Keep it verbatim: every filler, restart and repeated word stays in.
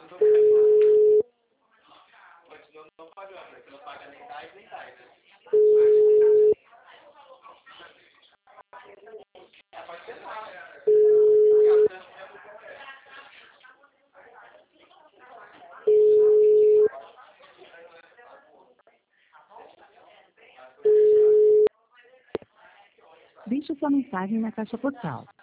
Continua não pagando, porque não paga nem dez nem dez. É, pode ser nada. Deixe sua mensagem na caixa postal.